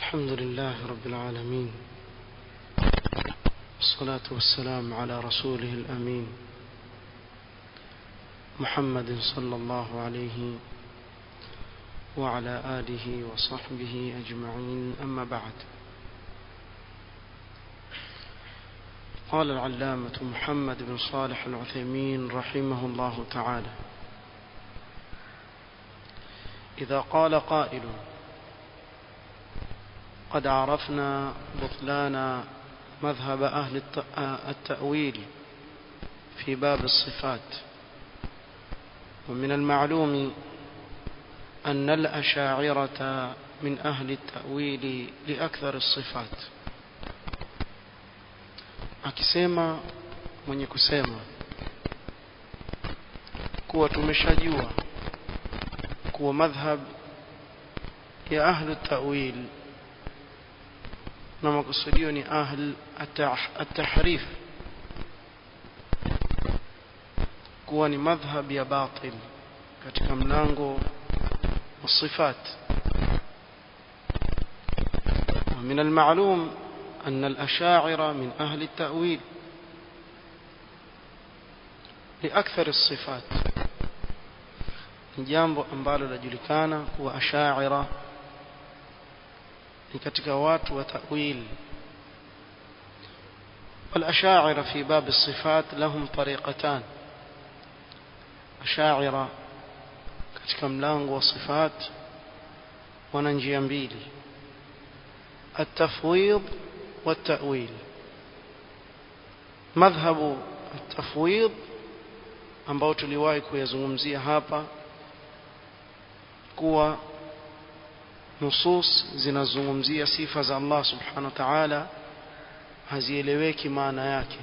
الحمد لله رب العالمين، والصلاة والسلام على رسوله الأمين محمد صلى الله عليه وعلى آله وصحبه أجمعين. أما بعد، قال العلامة محمد بن صالح العثيمين رحمه الله تعالى: إذا قال قائل: قد عرفنا بطلان مذهب أهل التأويل في باب الصفات، ومن المعلوم أن الأشاعرة من أهل التأويل لأكثر الصفات. akisema mwenye kusema kuwa tumeshajua kuwa madhhab ya ahli at-ta'wil na makusudio ni ahl at-tahrif kuwa ni madhhab ya batil katika mlango wa sifat. ومن المعلوم أن الأشاعرة من أهل التأويل لأكثر الصفات. jambo ambalo lajulikana kuwa ashaira ni katika watu wa ta'wil. والأشاعرة في باب الصفات لهم طريقتان. أشاعرة katika mlango wa sifat wana njia mbili: التفويض والتأويل. مذهب التفويض ambao tuliwahi kuyazungumzia hapa kuwa nusus zinazungumzia sifa za Allah subhanahu wa ta'ala hazieleweki maana yake,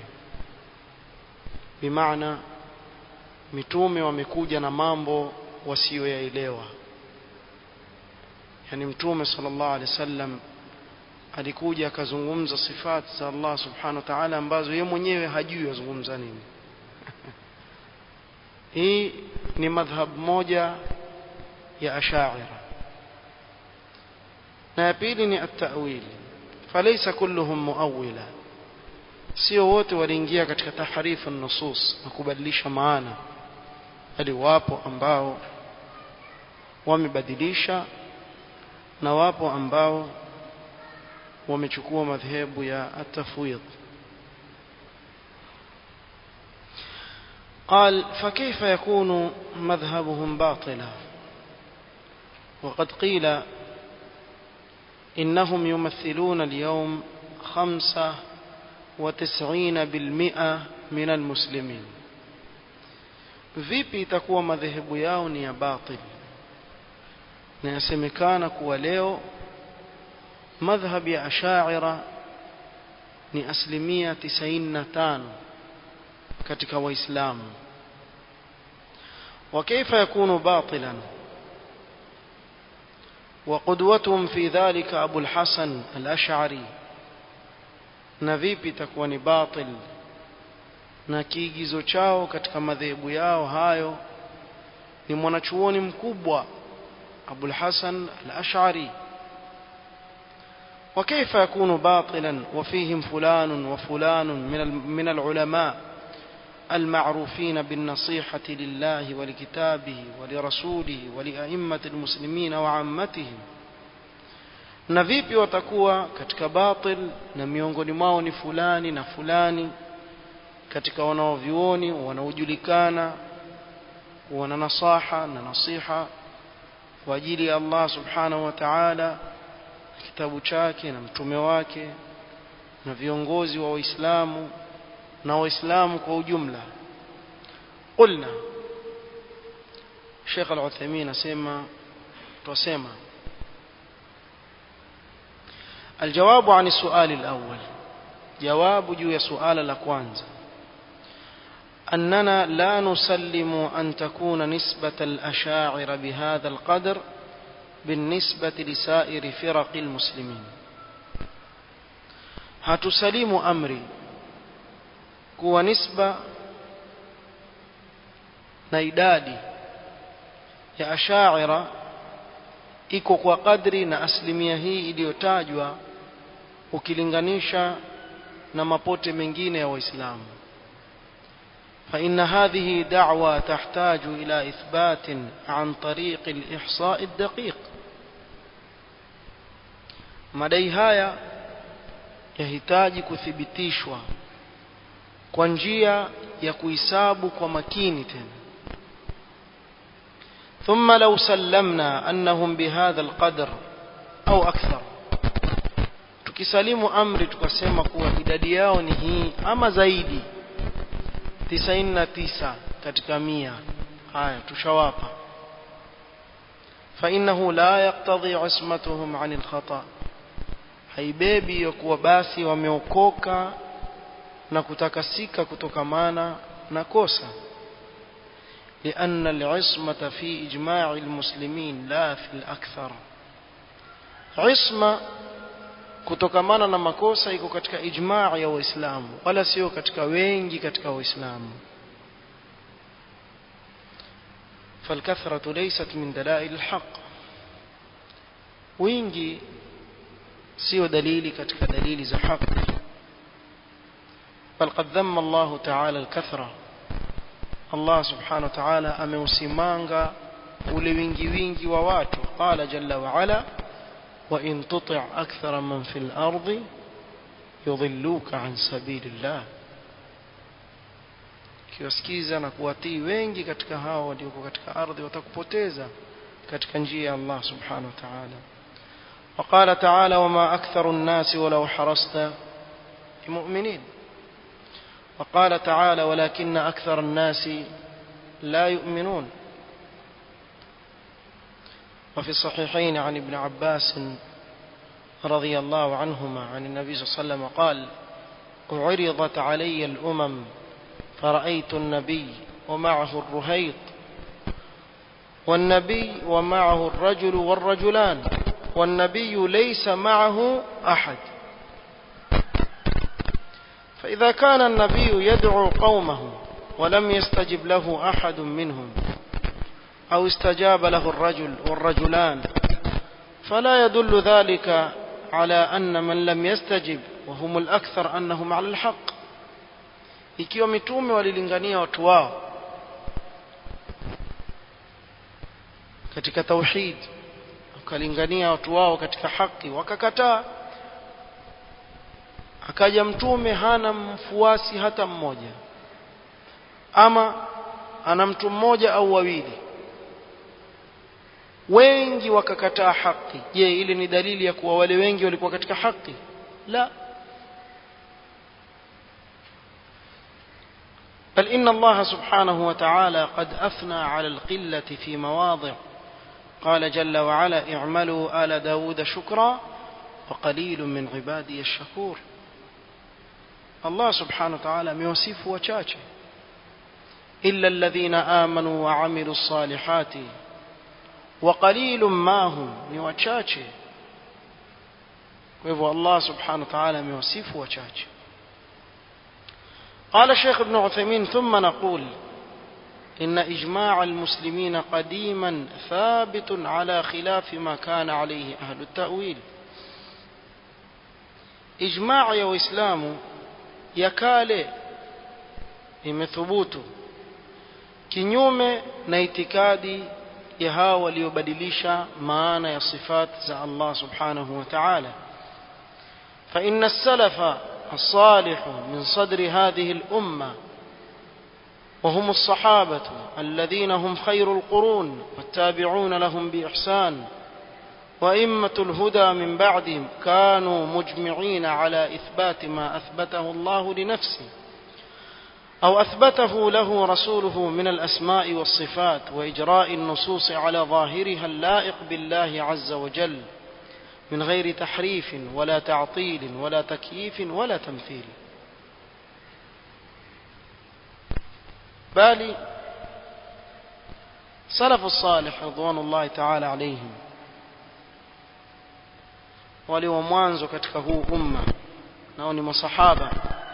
bimaana mitume wamekuja na mambo wasiyoyaelewa. yani mtume sallallahu alaihi wasallam alikuja akazungumza sifat za Allah subhanahu wa ta'ala ambazo yeye mwenyewe hajui azungumza nini. hii ni madhhab moja ya ashaira. na ya pili ni at-ta'wil. falaysa kulluhum muawwila, sio wote waliingia katika tahrifu an-nusus na kubadilisha maana, bali wapo ambao wamebadilisha na wapo ambao wamechukua madhehebu ya at-tafwid. قال: فكيف يكون مذهبهم باطلا وقد قيل إنهم يمثلون اليوم 95% من المسلمين. vipi itakuwa madhehebu yao ni ya batil na yasemekana kuwa leo madhhab ya ashaira ni 95% katika waislamu. وكيف يكون باطلا وقدوتهم في ذلك أبو الحسن الأشعري؟ na vipi itakuwa ni batil na kiigizo chao katika madhehebu yao hayo ni mwanachuoni mkubwa Abu al-Hasan al-Ash'ari. وكيف يكون باطلا وفيهم فلان وفلان من العلماء المعروفين بالنصيحة لله ولكتابه ولرسوله ولأئمة المسلمين وعامتهم؟ na vipi watakuwa katika batil na miongoni mwao ni fulani na fulani katika wanaovioni wanaojulikana wana nasaha na nasiha kwa ajili ya Allah subhanahu wa ta'ala, kitabu chake na mtume wake na viongozi wa Waislamu na Waislamu kwa ujumla. قلنا Sheikh Al-Uthaymeen asema tusema الجواب عن السؤال الأول، جواب juu ya suala la kwanza: أننا لا نسلم أن تكون نسبة الأشاعرة بهذا القدر بالنسبة لسائر فرق المسلمين. هتسلم أمري kuwa nisba na idadi ya ashaira iko kwa kadri na asilimia hii iliyotajwa ukilinganisha na mapote mengine ya Waislamu. فإن هذه دعوة تحتاج إلى إثبات عن طريق الإحصاء الدقيق. madai haya yahitaji kuthibitishwa kwa njia ya kuhesabu kwa makini tena. ثم لو سلمنا أنهم بهذا القدر أو أكثر, tukisalimu amri tukasema kuwa idadi yao ni hii ama zaidi 99 katika 100, haya tushawapa. فإنه لا يقتضي عصمتهم عن الخطأ, haibebi ya kuwa basi wameokoka na kutakasika kutokamana na kosa. لأن العصمة في إجماع المسلمين لا في الأكثر. عصمة kutokamana na makosa iko katika ijmaa ya Waislamu wala sio katika wengi katika Waislamu. فالكثرة ليست من دلائل الحق, wingi sio dalili katika dalili za haki. بل قد ذم الله تعالى الكثرة, Allah subhanahu wa ta'ala ameusimanga ule wingi wa watu. Qala jalla wa ala وإن تطع أكثر من في الأرض يضلوك عن سبيل الله, kiwasikiza na kuwatii wengi katika hao walioko katika ardhi watakupoteza katika njia ya Allah subhanahu wa ta'ala. وقال تعالى وما أكثر الناس ولو حرصت بمؤمنين. وقال تعالى ولكن أكثر الناس لا يؤمنون. وفي الصحيحين عن ابن عباس رضي الله عنهما عن النبي صلى الله عليه وسلم قال عرضت علي الأمم فرأيت النبي ومعه الرهيط والنبي ومعه الرجل والرجلان والنبي ليس معه أحد. فإذا كان النبي يدعو قومه ولم يستجب له أحد منهم أو استجاب له الرجل والرجلان فلا يدل ذلك على أن من لم يستجب وهم الأكثر أنهم على الحق. ikiwa mitume walilingania watu wao katika tauhid, wakalingania watu wao katika haki wakakataa, akaja mtume hana mfuasi hata mmoja ama ana mtu mmoja au wawili, wengi wakakataa haki, je, ile ni dalili ya kuwa wale wengi walikuwa katika haki? La. بل إن الله سبحانه وتعالى قد أثنى على القلة في مواضع. قال جل وعلا اعملوا آل داود شكرا وقليل من عبادي الشكور. الله سبحانه وتعالى ميوصف وچاچه إلا الذين آمنوا وعملوا الصالحات وقليل ما هم, ni wachache. Kwa hivyo Allah subhanahu wa ta'ala amewasifu wachache. قال الشيخ ابن عثيمين ثم نقول إن إجماع المسلمين قديما ثابت على خلاف ما كان عليه أهل التأويل. إجماع يا وإسلام يكالي imethubutu kinyume na itikadi ya hao waliobadilisha maana ya sifat za Allah subhanahu wa ta'ala. fa inna as-salafa الصالح من صدر هذه الأمة وهم الصحابة الذين هم خير القرون والتابعون لهم بإحسان وأئمة الهدى من بعدهم كانوا مجمعين على إثبات ما أثبته الله لنفسه أو أثبته له رسوله من الأسماء والصفات وإجراء النصوص على ظاهرها اللائق بالله عز وجل من غير تحريف ولا تعطيل ولا تكييف ولا تمثيل. بل سلف الصالح رضوان الله تعالى عليهم walio mwanzo katika huu umma nao ni masahaba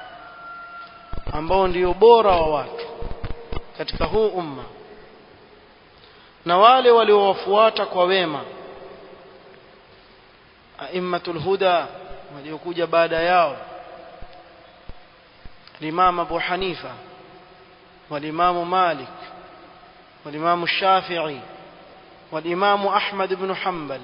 ambao ndio bora wa watu katika huu umma, na wale waliowafuata kwa wema a'immatul huda waliokuja baada yao, Imam Abu Hanifa والإمام مالك والإمام الشافعي والإمام أحمد بن حنبل،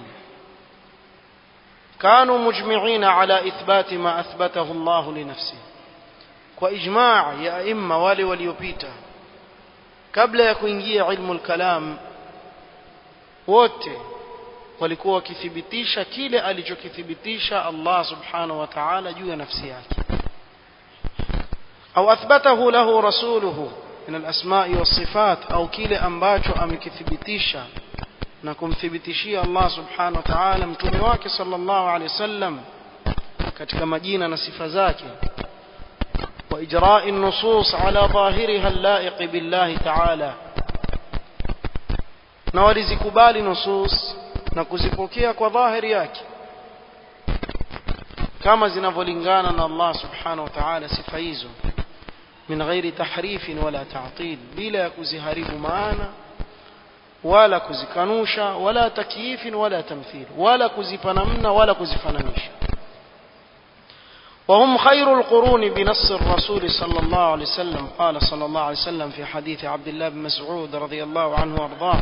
كانوا مجمعين على إثبات ما أثبته الله لنفسه. وإجماع يا أئمة wale waliopita kabla ya kuingia ilmu al-kalam, wote walikuwa wakithibitisha kile alichokithibitisha Allah subhanahu wa ta'ala juu ya nafsi yake, au athbatahu lahu rasuluhu min al-asma'i was-sifat, au kile ambacho amekithibitisha na kumthibitishia Allah subhanahu wa ta'ala mtume wake sallallahu alayhi wasallam katika majina na sifa zake, wa ijra'i an-nusus ala dhahiriha al-la'iq billahi ta'ala, na walizikubali nusus na kuzipokea kwa dhahiri yake kama zinavyolingana na Allah subhanahu wa ta'ala sifa hizo, min ghairi tahrifin wala ta'til, bila ya kuziharibu maana wala kuzikanusha, wala takyifin wala tamthil, wala kuzipa namna wala kuzifananisha. وهم خير القرون بنص الرسول صلى الله عليه وسلم. قال صلى الله عليه وسلم في حديث عبد الله بن مسعود رضي الله عنه وارضاه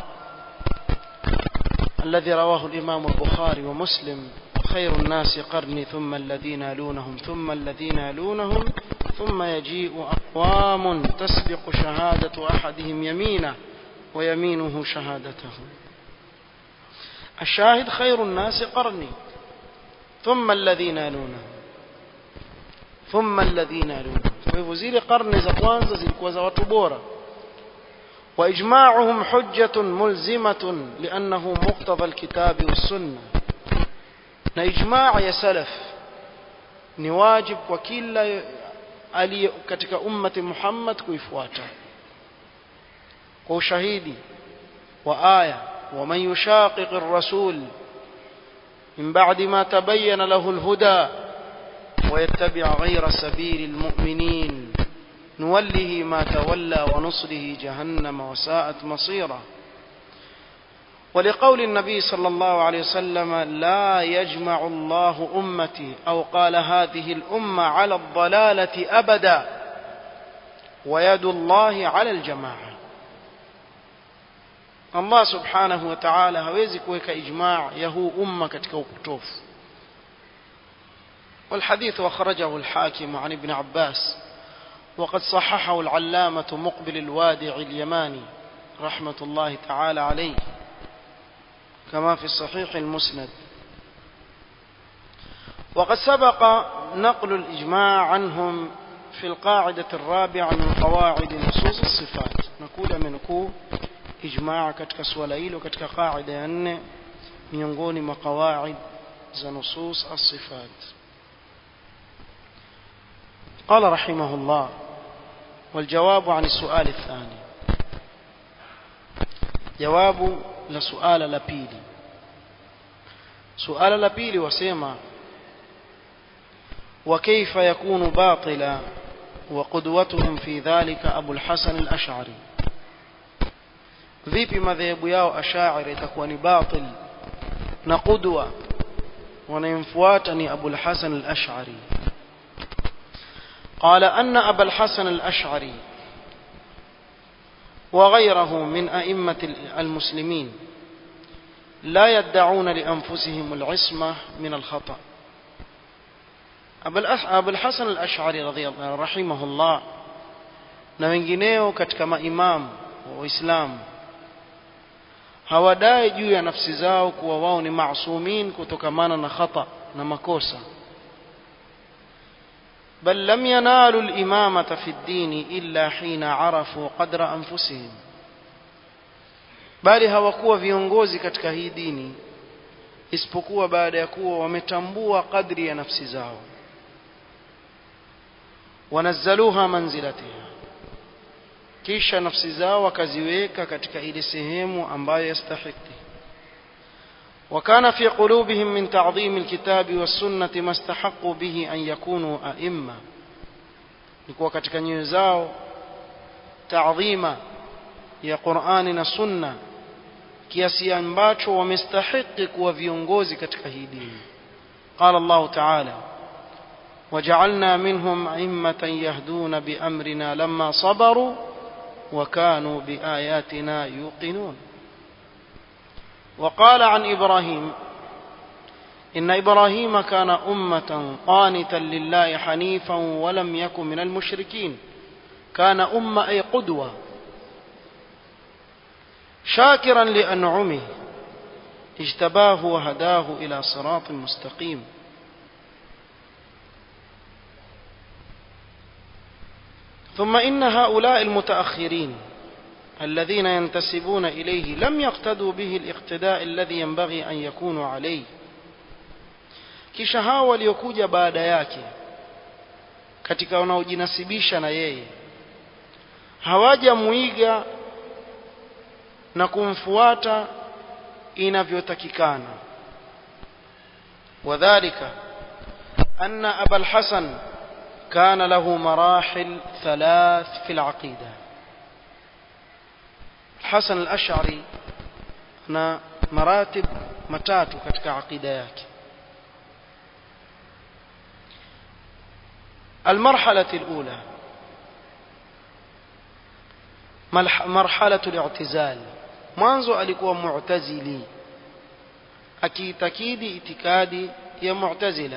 الذي رواه الإمام البخاري ومسلم: خير الناس قرني ثم الذين يلونهم ثم الذين يلونهم ثم يجيء أقوام تسبق شهادة أحدهم يمينه ويمينه شهادته. الشاهد: خير الناس قرني ثم الذين يلونهم ثم الذين يلونهم. ويفوزيل قرن za kwanza zilikuwa za watu bora. وإجماعهم حجة ملزمة لأنه مقتضى الكتاب والسنة. na ijmaa ya salaf ni wajib kwa kila aliye katika ummati Muhammad kuifuata kwa ushahidi wa aya: ومن يشاقق الرسول من بعد ما تبين له الهدى ويتبع غير سبيل المؤمنين نوله ما تولى ونصله جهنم وساءت مصيرا. ولقول النبي صلى الله عليه وسلم: لا يجمع الله أمتي، أو قال هذه الأمة على الضلالة أبدا ويد الله على الجماعة. الله سبحانه وتعالى hawezi kuweka ijmaa ya huu umma katika upotofu. والحديث أخرجه الحاكم عن ابن عباس وقد صححه العلامة مقبل الوادع اليماني رحمة الله تعالى عليه كما في الصحيح المسند. وقد سبق نقل الإجماع عنهم في القاعدة الرابعة من قواعد نصوص الصفات. نقول منكو إجماع katika swala hilo katika qaida ya 4 miongoni mwa qawaid za nusus as-sifat. قال رحمه الله: والجواب عن السؤال الثاني. جواب لسؤال لبيلي. سؤال لبيلي وسيما: وكيف يكون باطلا وقدوتهم في ذلك أبو الحسن الأشعري؟ vipi madhehebu yao Ash'ari itakuwa ni batil na qudwa wanayemfuata ni Abu al-Hasan al-Ash'ari? قال أن أبا الحسن الأشعري وغيره من أئمة المسلمين لا يدعون لأنفسهم العصمة من الخطأ. أبو الحسن الأشعري رضي الله رحمه الله na wengineo katika maimamu wa Uislamu hawadai juu ya nafsi zao kuwa wao ni maasumin kutokamana na khata na makosa. بل لم ينالوا الإمامة في الدين إلا حين عرفوا قدر أنفسهم. bali hawakuwa viongozi katika hii dini isipokuwa baada ya kuwa wametambua kadri ya nafsi zao. wanazzaluha manzilatiha, kisha nafsi zao wakaziweka katika ile sehemu ambayo yastahiki. وكان في قلوبهم من تعظيم الكتاب والسنة ما استحقوا به أن يكونوا أئمة. لكوا katika nyoyo zao taadhima ya Qur'ani na Sunna kiasi ambacho wamestahiki kuwa viongozi katika hii dini. قال الله تعالى: وجعلنا منهم أئمة يهدون بأمرنا لما صبروا وكانوا بآياتنا يوقنون. وقال عن إبراهيم: إن إبراهيم كان أمة قانتا لله حنيفا ولم يكن من المشركين. كان أمة أي قدوة، شاكرا لأنعمه اجتباه وهداه إلى صراط مستقيم. ثم إن هؤلاء المتأخرين الذين ينتسبون إليه لم يقتدوا به الاقتداء الذي ينبغي أن يكونوا عليه. kisha hao waliokuja baada yake katika wanaojinasibisha na yeye hawajamuiga na kumfuata inavyotakikana. wadhālika anna Aba al-Hasan kana lahu marahil thalath fi al-aqida. Hasan al-Ash'ari na maratib matatu katika aqida yake. المرحلة الأولى مرحلة الاعتزال. mwanzo alikuwa mu'tazili akiitakidi itikadi ya mu'tazila.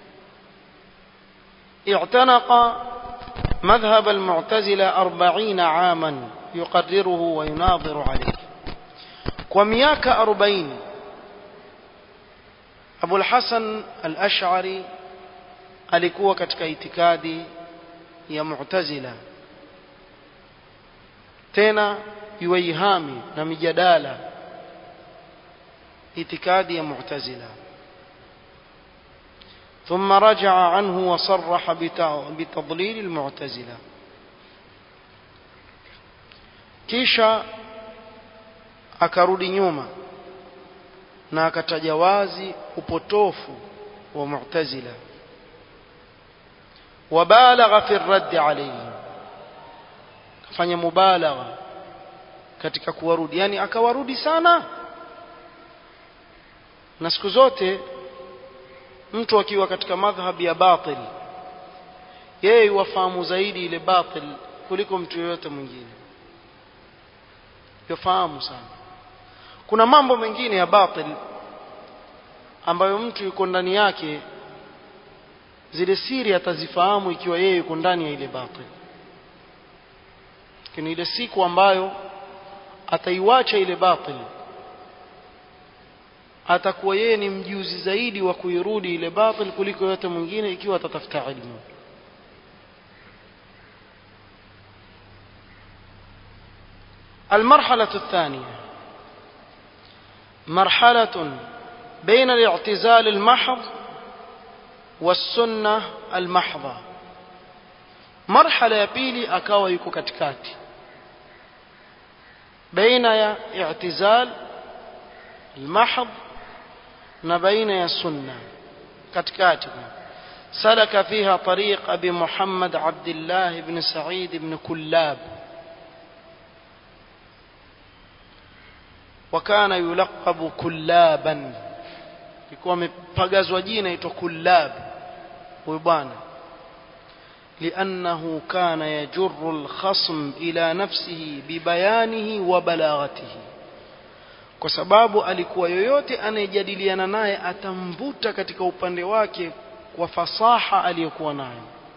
اعتنق مذهب المعتزلة 40 عاما يقرره ويناظر عليه. kwa miaka 40 Abu al-Hasan al-Ash'ari alikuwa katika itikadi ya Mu'tazila, tena yuihami na mijadala itikadi ya Mu'tazila. ثم رجع عنه وصرح بتضليل المعتزلة. kisha akarudi nyuma na akatajawazi upotofu wa Mu'tazila. وبالغ في الرد عليهم, kafanya mubalagha katika kuwarudi, yani akawarudi sana. na siku zote mtu akiwa katika madhhabi ya batil yeye wafahamu zaidi ile batil kuliko mtu yoyote mwingine, yafahamu sana. kuna mambo mengine ya batil ambayo mtu yuko ndani yake zile siri atazifahamu ikiwa yeye yuko ndani ya ile batil. Lakini ile siku ambayo ataiwacha ile batil atakuwa yeye ni mjuzi zaidi wa kuirudi ile batil kuliko yote mwingine ikiwa atatafuta elimu. المرحلة الثانية مرحلة بين الاعتزال المحض والسنة المحضة. مرحلة ya pili akawa yuko katikati baina ya i'tizal المحض na baina ya sunna katikati. سلك فيها طريق أبي محمد عبد الله بن سعيد بن كلاب، وكان يلقب كلابا، يكون مبغزوا جينا يتو كلاب ويبانا، لأنه كان يجر الخصم إلى نفسه ببيانه وبلاغته. kwa sababu alikuwa yoyote anayejadiliana naye atamvuta katika upande wake kwa fasaha aliyokuwa nayo.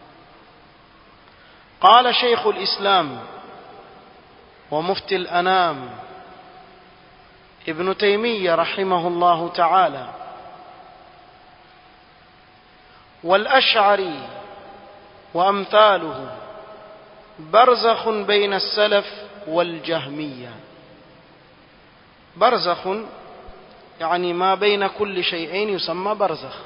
قال شيخ الإسلام ومفتي الأنام ابن تيمية رحمه الله تعالى: والأشعري وأمثاله برزخ بين السلف والجهمية. برزخ يعني ما بين كل شيئين يسمى برزخ.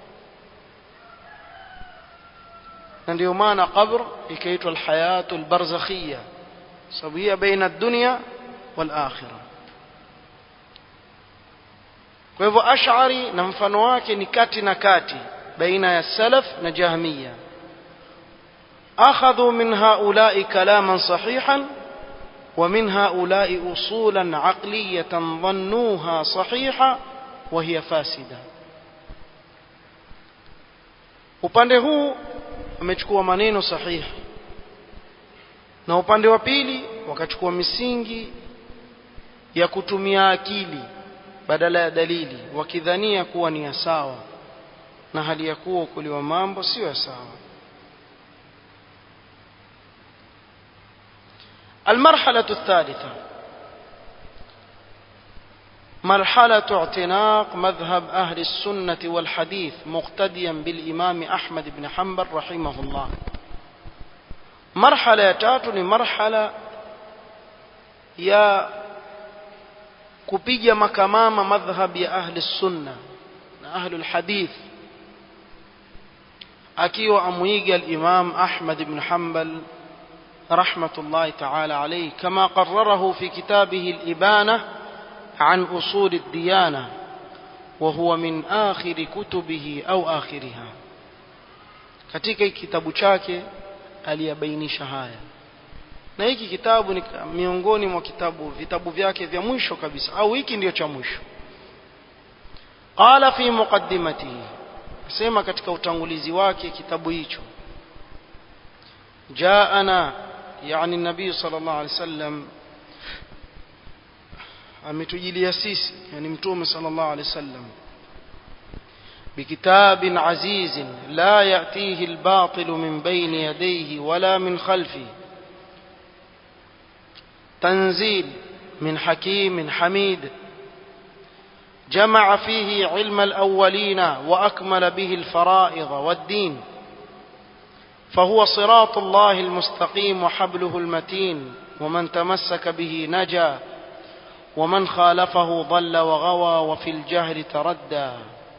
ndio maana qabr ikaitwa alhayatu albarzakhiyya, sababu baina ad-dunya wal akhirah. kwa hivyo Ash'ari na mfano wake ni kati na kati baina ya salaf na jahmiyya. akhadhu min haula'i kalaman sahihan ومن هؤلاء أصولا عقلية ظنوها صحيحة وهي فاسدة. upande huu amechukua maneno sahihi na upande wa pili wakachukua misingi ya kutumia akili badala ya dalili, wakidhania kuwa ni sawa na hali ya kuwa kuliwa mambo sio sawa. المرحلة الثالثة مرحلة اعتناق مذهب أهل السنة والحديث مقتديا بالإمام أحمد بن حنبل رحمه الله. مرحلة تاتو مرحلة يا kupiga makamama madhhab ya ahli sunna na ahli alhadith, akiwa amuiga al-Imam Ahmad ibn Hanbal rahmatullahi ta'ala alayhi kama qarrarahu fi kitabihi al-Ibana an usul ad-diyana wa huwa min akhir kutubihi au akhiriha. Katika kitabu chake aliyabainisha haya, na hiki kitabu ni miongoni mwa vitabu vyake vya mwisho kabisa, au hiki ndio cha mwisho. Qala fi muqaddimatihi, sema katika utangulizi wake kitabu hicho, jaana yani nabii sallallahu alaihi wasallam ametujilia sisi, yani mtume sallallahu alaihi wasallam, بكتاب عزيز لا يأتيه الباطل من بين يديه ولا من خلفه تنزيل من حكيم حميد جمع فيه علم الأولين وأكمل به الفرائض والدين، فهو صراط الله المستقيم وحبله المتين، ومن تمسك به نجا ومن خالفه ضل وغوى وفي الجهل تردى.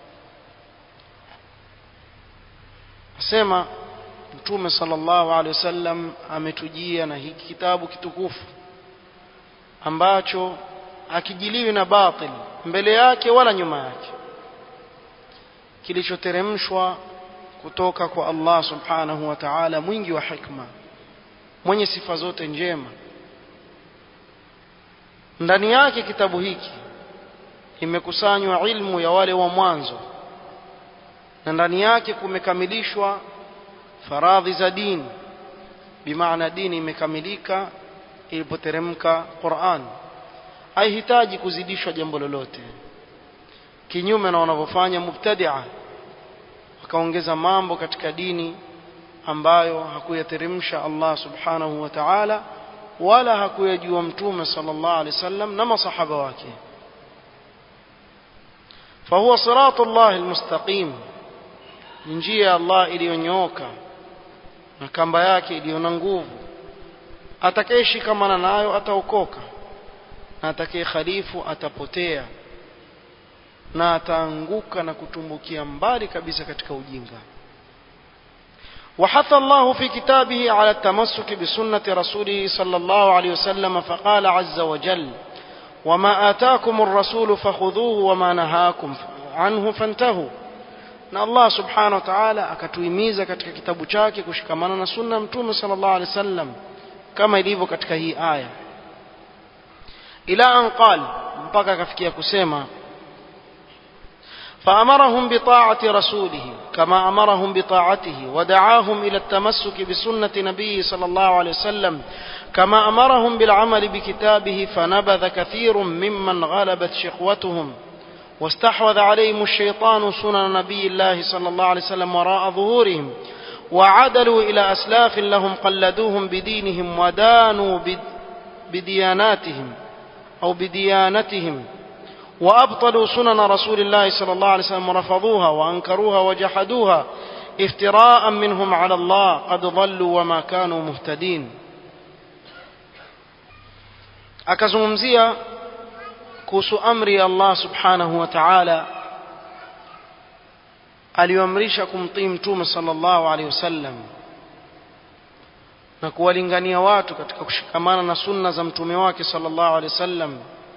Sema Mtume sallallahu alaihi wasallam ametujia na hiki kitabu kitukufu ambacho hakijiliwi na batil mbele yake wala nyuma yake, kilichoteremshwa kutoka kwa Allah subhanahu wa ta'ala, mwingi wa hikma, mwenye sifa zote njema. Ndani yake kitabu hiki imekusanywa ilmu ya wale wa mwanzo, na ndani yake kumekamilishwa faradhi za dini, bimaana dini imekamilika ilipoteremka Qur'an, haihitaji kuzidishwa jambo lolote, kinyume na wanavyofanya mubtadi'a, wakaongeza mambo katika dini ambayo hakuyateremsha Allah subhanahu wa ta'ala wala hakuyajua mtume sallallahu alaihi wasallam na masahaba wake. فهو صراط الله المستقيم, njia ya Allah iliyonyooka na kamba yake iliyo na nguvu. Atakayeshikamana nayo ataokoka, na atakayekhalifu atapotea na ataanguka na kutumbukia mbali kabisa katika ujinga. وحث الله في كتابه على التمسك بسنة رسوله صلى الله عليه وسلم فقال عز وجل: وما آتاكم الرسول فخذوه وما نهاكم عنه فانتهوا. na Allah subhanahu wa ta'ala akatuhimiza katika kitabu chake kushikamana na sunna mtume sallallahu alaihi wasallam kama ilivyo katika hii aya, ila an qala, mpaka akafikia kusema فأمرهم بطاعة رسوله كما أمرهم بطاعته ودعاهم إلى التمسك بسنة نبيه صلى الله عليه وسلم كما أمرهم بالعمل بكتابه، فنبذ كثير ممن غلبت شقوتهم واستحوذ عليهم الشيطان سنن نبي الله صلى الله عليه وسلم وراء ظهورهم، وعدلوا إلى أسلاف لهم قلدوهم بدينهم ودانوا بدياناتهم أو بديانتهم، وأبطلوا سنن رسول الله صلى الله عليه وسلم ورفضوها وأنكروها وجحدوها افتراء منهم على الله قد ضلوا وما كانوا مهتدين. akazungumzia kuhusu amri ya Allah subhanahu wa ta'ala aliyoamrisha kumtii mtume sallallahu alaihi wasallam na kuwalingania watu katika kushikamana na sunna za mtume wake sallallahu alaihi wasallam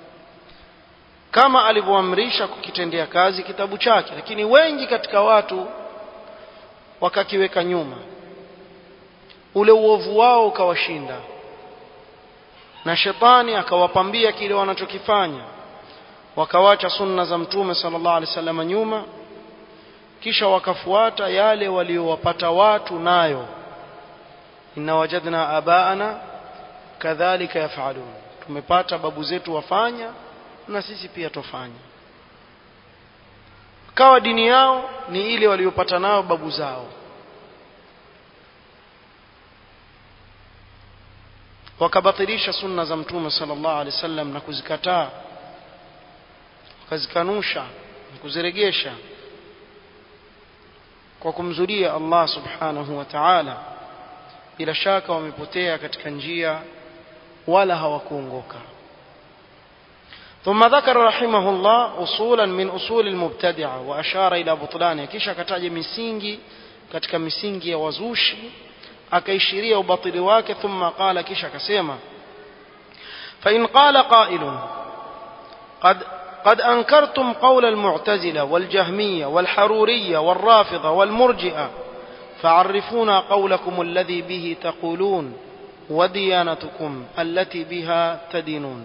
kama alivyoamrisha kukitendea kazi kitabu chake. Lakini wengi katika watu wakakiweka nyuma, ule uovu wao ukawashinda na shetani akawapambia kile wanachokifanya, wakawacha sunna za mtume sallallahu alaihi wasallam nyuma kisha wakafuata yale waliowapata watu nayo. Inna wajadna abaana kadhalika yafalun, tumepata babu zetu wafanya na sisi pia tufanye. Kawa dini yao ni ile waliopata nayo babu zao. Wakabatilisha sunna za Mtume sallallahu alaihi wasallam na kuzikataa, wakazikanusha na kuziregesha kwa kumzulia Allah subhanahu wa ta'ala. Bila shaka wamepotea katika njia wala hawakuongoka. ثم ذكر رحمه الله أصولا من أصول المبتدعة وأشار إلى بطلانها. kisha kataja misingi katika misingi ya wazushi, akaishiria ubatili wake. ثم قال, kisha akasema, فإن قال قائل قد أنكرتم قول المعتزلة والجهمية والحرورية والرافضة والمرجئة فعرفونا قولكم الذي به تقولون وديانتكم التي بها تدينون.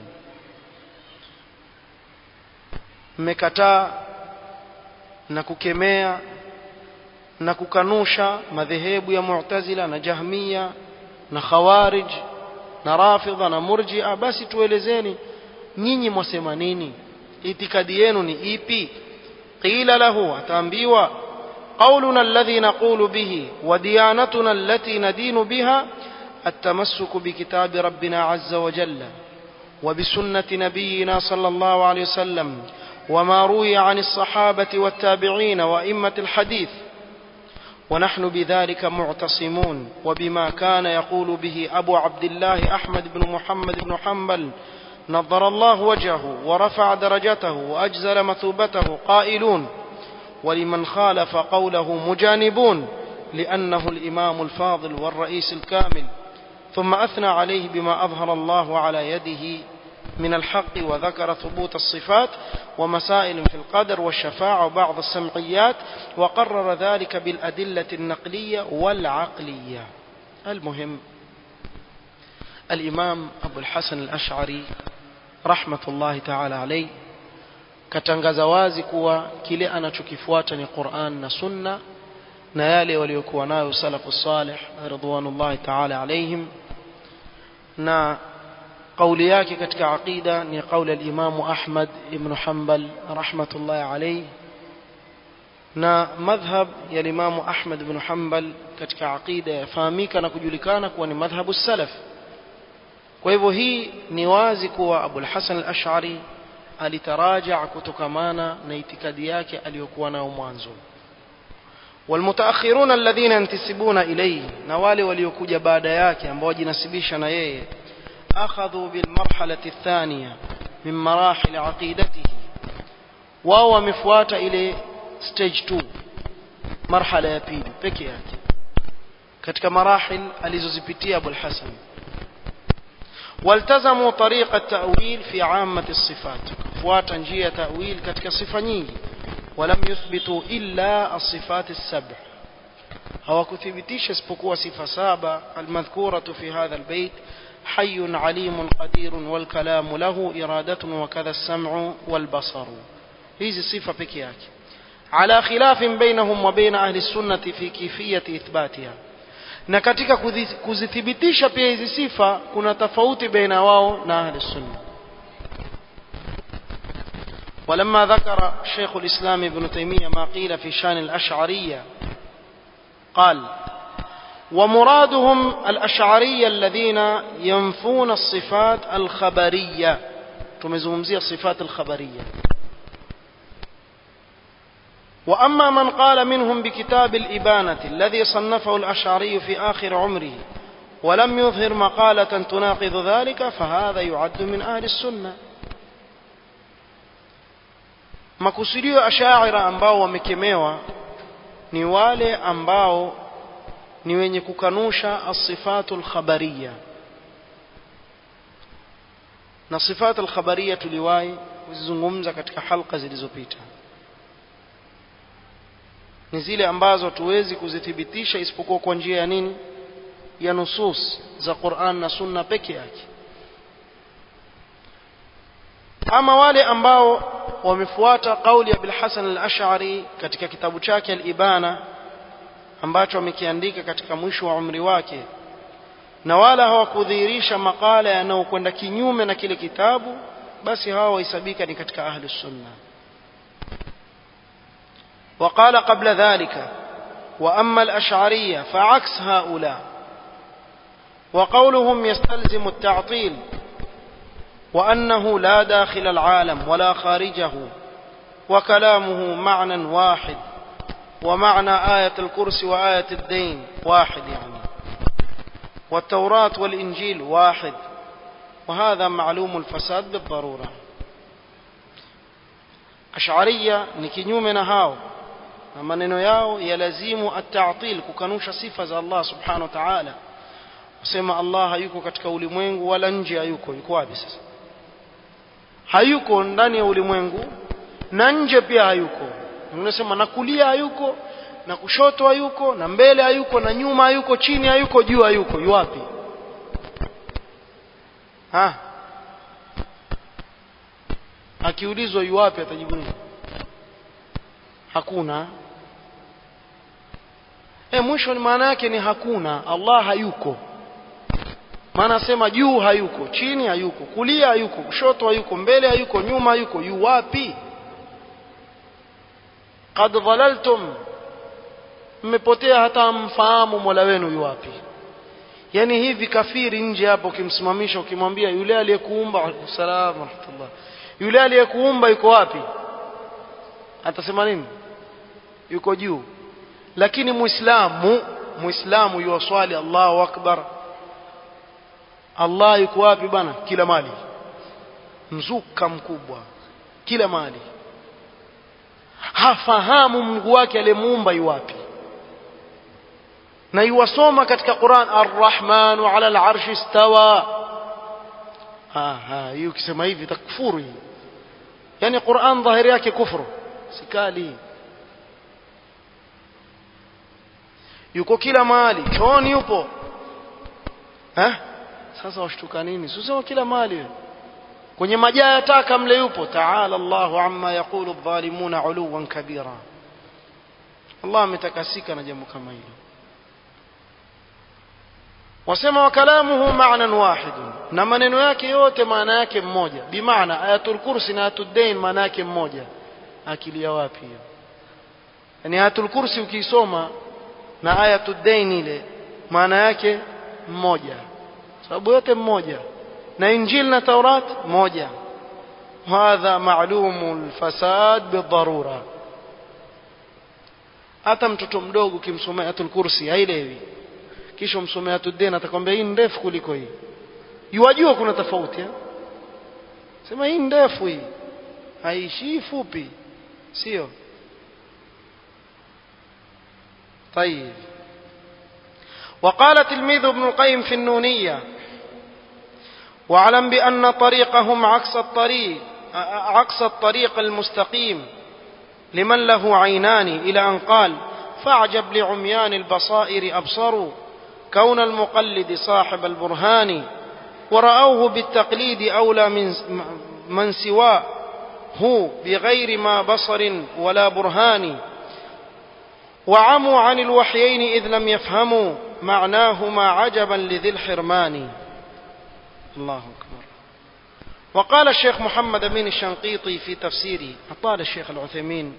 mmekataa na kukemea na kukanusha madhehebu ya Mu'tazila na Jahmiya na Khawarij na Rafidha na Murji'a, basi tuelezeni nyinyi mwasema nini, itikadi yenu ni ipi? Qila lahu, ataambiwa, qawluna alladhi naqulu bihi wa diyanatuna allati nadinu biha التمسك بكتاب ربنا عز وجل وبسنة نبينا صلى الله عليه وسلم وما روي عن الصحابة والتابعين وأئمة الحديث، ونحن بذلك معتصمون وبما كان يقول به أبو عبد الله أحمد بن محمد بن حنبل نظر الله وجهه ورفع درجته وأجزل مثوبته قائلون ولمن خالف قوله مجانبون لأنه الإمام الفاضل والرئيس الكامل. ثم أثنى عليه بما أظهر الله على يده من الحق وذكر ثبوت الصفات ومسائل في القدر والشفاعة وبعض السمعيات وقرر ذلك بالأدلة النقلية والعقلية. المهم الإمام أبو الحسن الأشعري رحمة الله تعالى عليه katangaza wazi kuwa kile anachokifuata ni Qur'an na Sunna na yale waliokuwa nayo salafu salih ridwanullahi ta'ala alayhim, na kauli yake katika aqida ni kauli al-Imam Ahmad ibn Hanbal rahmatullahi alayhi, na madhhab ya Imam Ahmad ibn Hanbal katika aqida yafahamika na kujulikana kuwa ni madhhabu salaf. Kwa hivyo hii ni wazi kuwa Abu al-Hasan al-Ash'ari alitaraja kutokamana na itikadi yake aliyokuwa nao mwanzo. والمتأخرون الذين ينتسبون إليه, na wale waliokuja baada yake ambao jinasibisha na yeye, أخذوا بالمرحلة الثانية من مراحل عقيدته, wao wamefuata ile stage 2, marhala ya pili pekee yake katika marahil alizozipitia Abu al-Hasan. والتزموا طريق التأويل في عامة الصفات, fuata njia ya ta'wil katika sifa nyingi. ولم يثبتوا إلا الصفات السبع, hawakuthibitisha isipokuwa sifa saba المذكورة في هذا البيت: حي عليم قدير والكلام له إرادة وكذا السمع والبصر. hizi sifa pekee yake, على خلاف بينهم وبين أهل السنة في كيفية إثباتها, na katika kuzithibitisha pia hizi sifa kuna tofauti baina wao na ahli sunna. ولما ذكر شيخ الإسلام ابن تيمية ما قيل في شان الأشعرية قال: ومرادهم الأشعرية الذين ينفون الصفات الخبرية. تمزمزي الصفات الخبرية. وأما من قال منهم بكتاب الإبانة الذي صنفه الأشعري في آخر عمره ولم يظهر مقالة تناقض ذلك فهذا يعد من أهل السنة. makusudio ashaira ambao wamekemewa ni wale ambao ni wenye kukanusha as-sifatul khabariyya, na sifatul khabariyya tuliwahi kuzungumza katika halqa zilizopita. Ni zile ambazo tuwezi kuzithibitisha isipokuwa kwa njia ya nini? Ya nusus za Qur'an na Sunna peke yake. ama wale ambao wamefuata kauli ya Abil Hasan al-Ash'ari katika kitabu chake al-Ibana ambacho amekiandika katika mwisho wa umri wake, na wala hawakudhihirisha makala yanayokwenda kinyume na kile kitabu, basi hawa wahesabika ni katika ahli sunna. وقال قبل ذلك وأما الأشعرية فعكس هؤلاء، وقولهم يستلزم التعطيل وأنه لا داخل العالم ولا خارجه، وكلامه معنى واحد، ومعنى آية الكرسي وآية الدين واحد يعني، والتوراة والإنجيل واحد، وهذا معلوم الفساد بالضرورة. أشعرية نكنيومنا هاو maneno yao yalazimu at-ta'til, kukanusha sifa za Allah subhanahu wa ta'ala, kusema Allah hayuko katika ulimwengu wala nje hayuko. Yuko wapi sasa? Hayuko ndani ya ulimwengu na nje pia hayuko. Unasema na kulia hayuko, na kushoto hayuko, na mbele hayuko, na nyuma hayuko, chini hayuko, juu hayuko. Yu wapi? Akiulizwa yu wapi atajibu nini? Hakuna. Mwisho ni maana yake ni hakuna. Allah hayuko. Maana asema juu hayuko, chini hayuko, kulia hayuko, kushoto hayuko, mbele hayuko, nyuma hayuko. Yu wapi? Qad dhalaltum, mmepotea hata mfahamu Mola wenu yu wapi. Yani hivi kafiri nje hapo ukimsimamisha ukimwambia yule aliyekuumba, alayhisalam wa rahmatullah, yule aliyekuumba yuko wapi? Atasema nini? Yuko juu. Lakini muislamu yuwaswali Allahu akbar, Allah yuko wapi bana? Kila mali. Mzuka mkubwa kila mali. Hafahamu Mungu wake aliyemuumba yu wapi. Na yuwasoma katika Qur'an Ar-Rahmanu 'ala al-'arshi istawa. Hiyo ukisema hivi takfuru hii. Yani Qur'an dhahiri yake kufuru, sikali. Yuko kila mahali, chooni yupo. Sasa washtuka nini? Sio kila mahali. Kwenye majaa ya taka mle yupo. Ta'ala Allahu amma yaqulu adh-dhalimuna 'uluwan kabira. Allah ametakasika na jambo kama hilo. Wasema wa kalamuhu ma'nan wahidun, na maneno yake yote maana yake mmoja. Bimaana ayatul kursi na ayatud dain maana yake mmoja. Akili ya wapi hiyo? Yani ayatul kursi ukisoma na ayatud dain ile maana yake mmoja, sababu yote mmoja, na Injil na Taurat moja. Hadha ma'lumul fasad bidharura. Hata mtoto mdogo ukimsomea ayatul kursi haielewi, kisha msomea ayatud dain atakwambia hii ndefu kuliko hii. Yajua kuna tofauti. Sema hii ndefu, hii haishi fupi, sio? طيب. وقال تلميذ ابن القيم في النونية: واعلم بأن طريقهم عكس الطريق المستقيم لمن له عينان، إلى أن قال: فاعجب لعميان البصائر أبصروا كون المقلد صاحب البرهان، ورأوه بالتقليد أولى من سواه بغير ما بصر ولا برهان، وعموا عن الوحيين إذ لم يفهموا معناهما عجبا لذي الحرمان. الله أكبر. وقال الشيخ محمد أمين الشنقيطي في تفسيره، أطال الشيخ العثيمين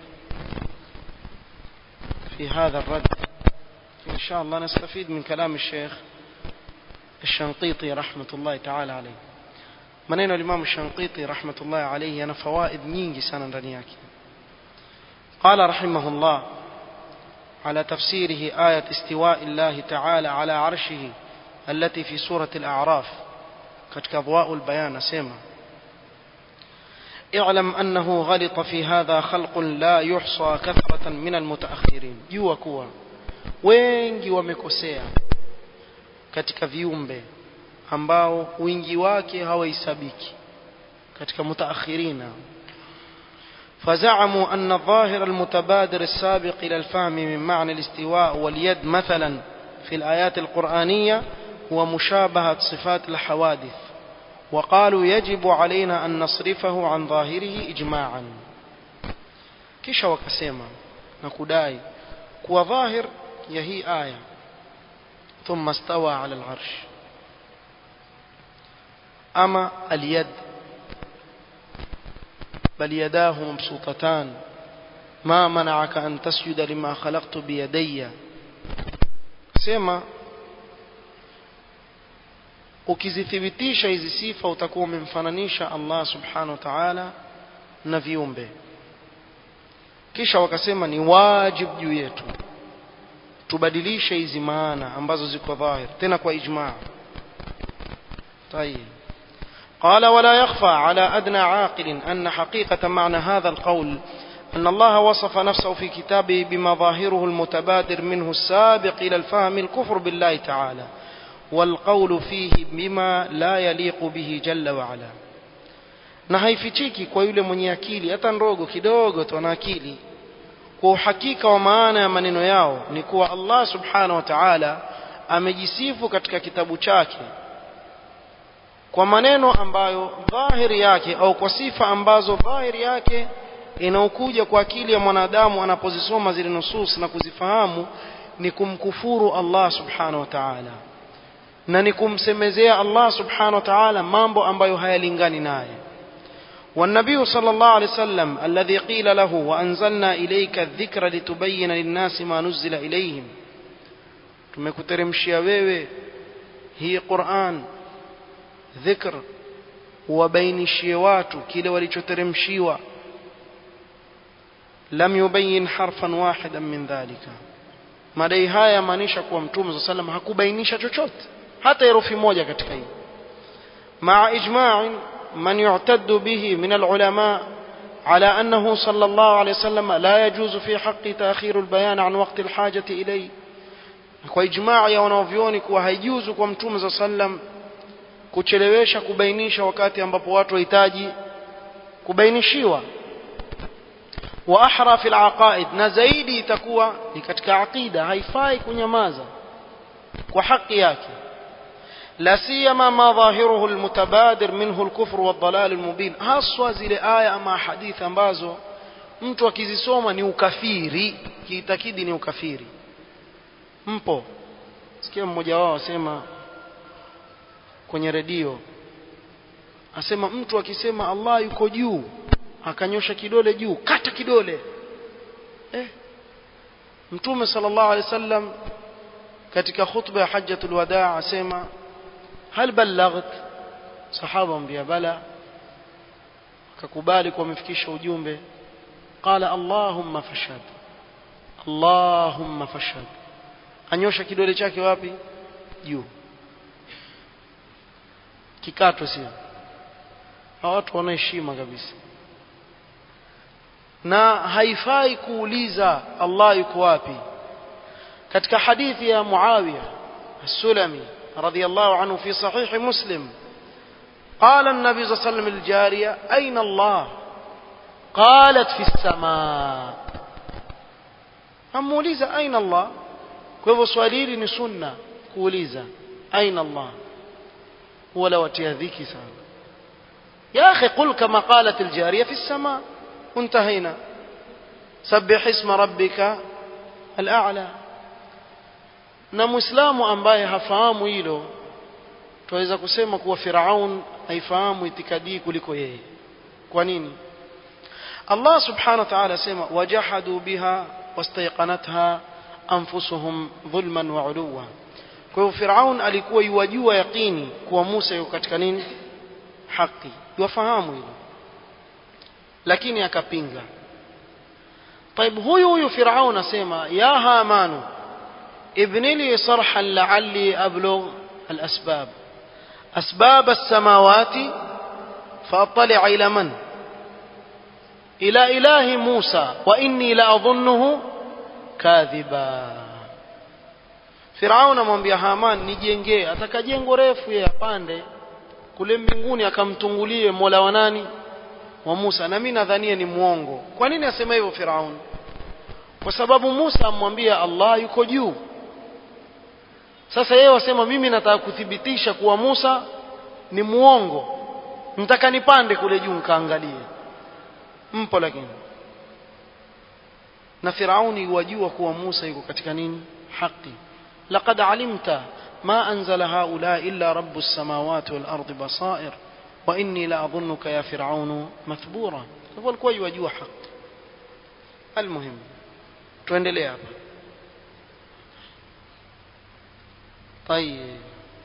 في هذا الرد، إن شاء الله نستفيد من كلام الشيخ الشنقيطي رحمة الله تعالى عليه. منين الإمام الشنقيطي رحمة الله عليه أنا فوائد nyingi sana ndani yake. قال رحمه الله على تفسيره آية استواء الله تعالى على عرشه التي في سورة الأعراف katika أضواء البيان أسمع: اعلم أنه غلط في هذا خلق لا يحصى كثرة من المتأخرين. jua kuwa wengi wamekosea katika viumbe ambao wingi wake hawahesabiki katika mutaakhirina. فزعموا أن الظاهر المتبادر السابق إلى الفهم من معنى الاستواء واليد مثلا في الآيات القرآنية هو مشابهة صفات الحوادث وقالوا يجب علينا أن نصرفه عن ظاهره إجماعا kisha wakasema na kudai kuwa dhahir ya hii aya thumma stawa ala al-arsh ama al-yad bal yadahu mabsutatan ma mana'aka an tasjuda lima khalaqtu bi yadayya sema ukizithibitisha hizi sifa utakuwa umemfananisha Allah subhanahu wa ta'ala na viumbe kisha wakasema ni wajibu juu yetu tubadilishe hizi maana ambazo ziko dhahir tena kwa ijma' طيب قال ولا يخفى على أدنى عاقل أن حقيقة معنى هذا القول أن الله وصف نفسه في كتابه بما ظاهره المتبادر منه السابق إلى الفهم الكفر بالله تعالى والقول فيه بما لا يليق به جل وعلا na haifichiki kwa yule mwenye akili hata ndogo kidogo tu ana akili kwa uhakika wa maana ya maneno yao ni kuwa Allah subhanahu wa ta'ala amejisifu katika kitabu chake kwa maneno ambayo dhahiri yake au kwa sifa ambazo dhahiri yake inaokuja kwa akili ya mwanadamu anapozisoma zile nusus na kuzifahamu ni kumkufuru Allah subhanahu wa ta'ala na ni kumsemezea Allah subhanahu wa ta'ala mambo ambayo hayalingani naye والنبي صلى الله عليه وسلم الذي قيل له وأنزلنا إليك الذكر لتبين للناس ما نزل إليهم tumekuteremshia wewe hii Qur'an dhikr wabainishie watu kile walichoteremshiwa lam yubayyin harfan wahidan min dhalika madai haya maanisha kuwa mtume صلى الله عليه وسلم hakubainisha chochote hata herufi moja katika hii مع إجماع من يعتد به من العلماء على أنه صلى الله عليه وسلم لا يجوز في حق تأخير البيان عن وقت الحاجة إليه kwa ijmaa ya wanavyuoni kuwa haijuzu kwa mtume صلى الله عليه وسلم kuchelewesha kubainisha wakati ambapo watu wahitaji kubainishiwa wa ahra fil aqaid na zaidi itakuwa ni katika aqida haifai kunyamaza kwa haki yake لا سيما ما ظاهره المتبادر منه الكفر والضلال المبين haswa zile aya ama hadithi ambazo mtu akizisoma ni ukafiri kiitakidi ni ukafiri mpo sikia mmoja wao asema kwenye redio asema mtu akisema Allah yuko juu akanyosha kidole juu kata kidole mtume sallallahu alaihi wasallam katika khutba ya hajjatul wadaa asema هل بلغت صحابه mbia bala akakubali kwa mfikisha ujumbe qala allahumma fashhad allahumma fashhad anyosha kidole chake wapi juu kikato sio watu wana heshima kabisa na haifai kuuliza Allah yuko wapi katika hadithi ya Muawiya as-Sulami رضي الله عنه في صحيح مسلم قال النبي صلى الله عليه وسلم للجارية أين الله قالت في السماء أموليزة أين الله كيف سؤاليري نسنة كوليزة أين الله ولو تيذيك سان يا أخي قل كما قالت الجارية في السماء انتهينا سبح اسم ربك الأعلى na muislamu ambaye hafahamu hilo tuweza kusema kuwa Firaun haifahamu itikadi kuliko yeye kwa nini Allah subhanahu wa ta'ala asema wajahadu biha wastayqanatha anfusuhum dhulman wa uluwa kwa hiyo Firaun alikuwa yuwajua yaqini kuwa Musa yuko katika nini haki yufahamu hilo lakini akapinga طيب huyu Firaun asema ya Hamanu ابن لي صرحا لعلي أبلغ الأسباب أسباب السماوات فأطلع إلى من إلى إله موسى وإني لأظنه كاذبا فرعون amwambia Haman nijengee ataka jengo refu yeye apande kule mbinguni akamtungulie Mola wa nani wa Musa na mimi nadhania ni muongo kwa nini asema hivyo Firaun kwa sababu Musa amwambia Allah yuko juu sasa yeye wasema mimi nataka kuthibitisha kuwa Musa ni muongo mtaka nipande kule juu nikaangalie mpo lakini na Firauni wajua kuwa Musa yuko katika nini haki laqad alimta ma anzala haula illa rabbus samawati wal ardi basair wa inni la adhunnuka ya fir'aunu mathbura walikuwa wajua haki almuhim tuendelee hapa طيب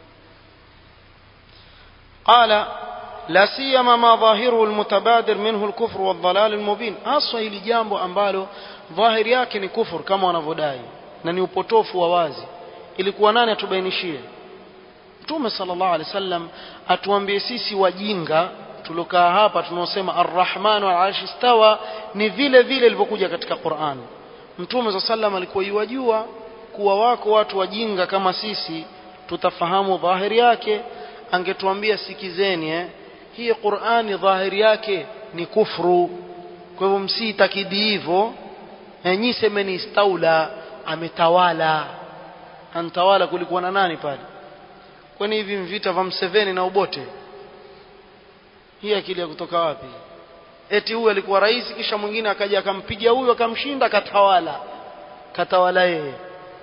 قال لا سيما ما ظاهره المتبادر منه الكفر والضلال المبين hasa hili jambo ambalo dhahiri yake ni kufur kama wanavodai na ni upotofu wa wazi ilikuwa nani atubainishie Mtume sallallahu alaihi wasallam atuambie sisi wajinga tulokaa hapa tunaosema Ar-Rahman wa Arsh istawa ni vile vile ilivyokuja katika Qur'an Mtume sallallahu alaihi wasallam alikuwa yajua kuwa wako watu wajinga kama sisi tutafahamu dhahiri yake angetuambia sikizeni hii Qur'ani dhahiri yake ni kufru kwa hivyo msitakidi hivyo nyinyi semeni istaula ametawala antawala kulikuwa na nani pale kwani hivi vita vya Museveni na Obote hii akili ya kutoka wapi eti huyu alikuwa rais kisha mwingine akaja akampiga huyu akamshinda katawala yeye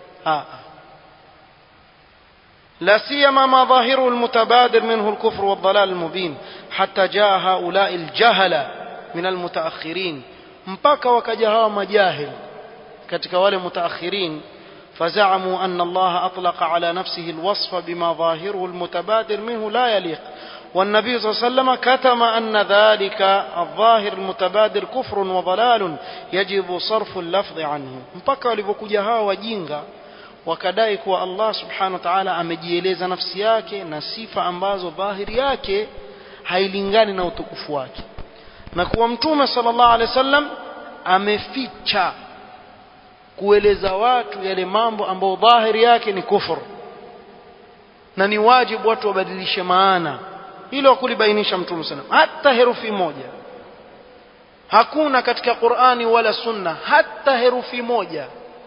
لا سيما ما ظاهره المتبادر منه الكفر والضلال المبين حتى جاء هؤلاء الجهلة من المتأخرين mpaka wakaja hawa majahil katika wale mutaakhirin فزعموا أن الله أطلق على نفسه الوصف بما ظاهره المتبادر منه لا يليق والنبي صلى الله عليه وسلم كتم أن ذلك الظاهر المتبادر كفر وضلال يجب صرف اللفظ عنه mpaka walipokuja hawa wajinga wakadai kuwa Allah subhanahu wa ta'ala amejieleza nafsi yake na sifa ambazo dhahiri yake hailingani na utukufu wake na kuwa mtume sallallahu alaihi wasallam ameficha kueleza watu yale mambo ambayo dhahiri yake ni kufur na ni wajibu watu wabadilishe maana hilo kulibainisha mtume sallallahu hata herufi moja hakuna katika Qur'ani wala sunna hata herufi moja